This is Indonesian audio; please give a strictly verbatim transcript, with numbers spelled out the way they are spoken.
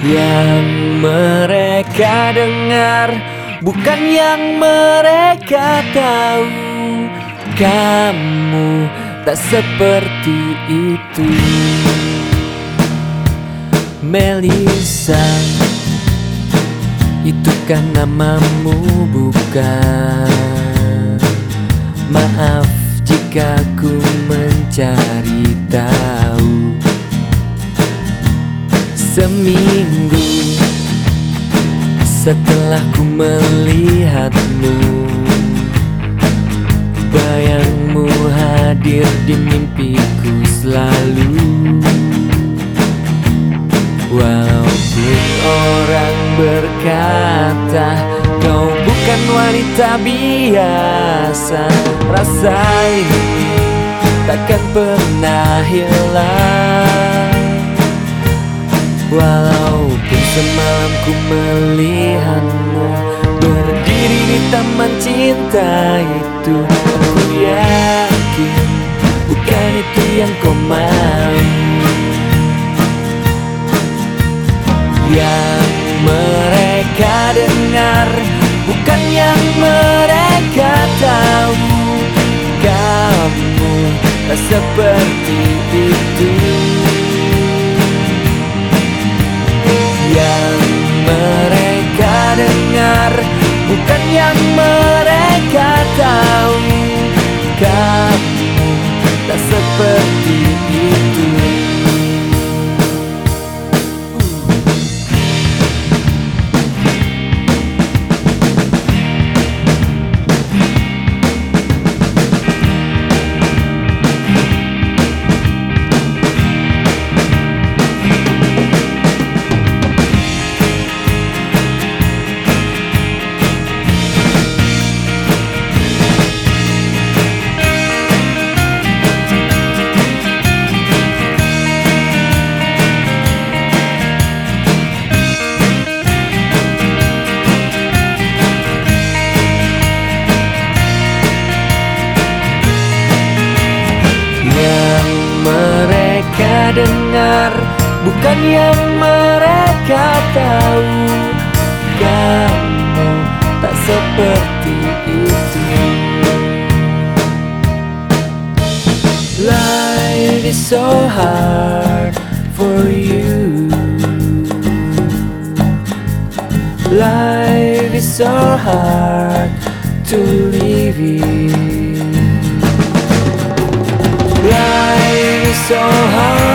Yang mereka dengar bukan yang mereka tahu. Kamu tak seperti itu, Melissa. Itu kan namamu bukan? Maaf jika ku mencari tahu. Seminggu setelah ku melihatmu, bayangmu hadir di mimpiku selalu. Walaupun orang berkata kau bukan wanita biasa, rasa ini takkan pernah hilang. Walaupun semalam ku melihatmu berdiri di taman cinta itu, aku yakin bukan itu yang kau mau. Yang mereka dengar bukan yang mereka tahu. Kamu tak seperti itu. Yang mereka dengar bukan yang mereka tahu. Kamu tak seperti itu. Dengar bukan yang mereka tahu. Kamu tak seperti itu. Life is so hard for you. Life is so hard to live in. Life is so hard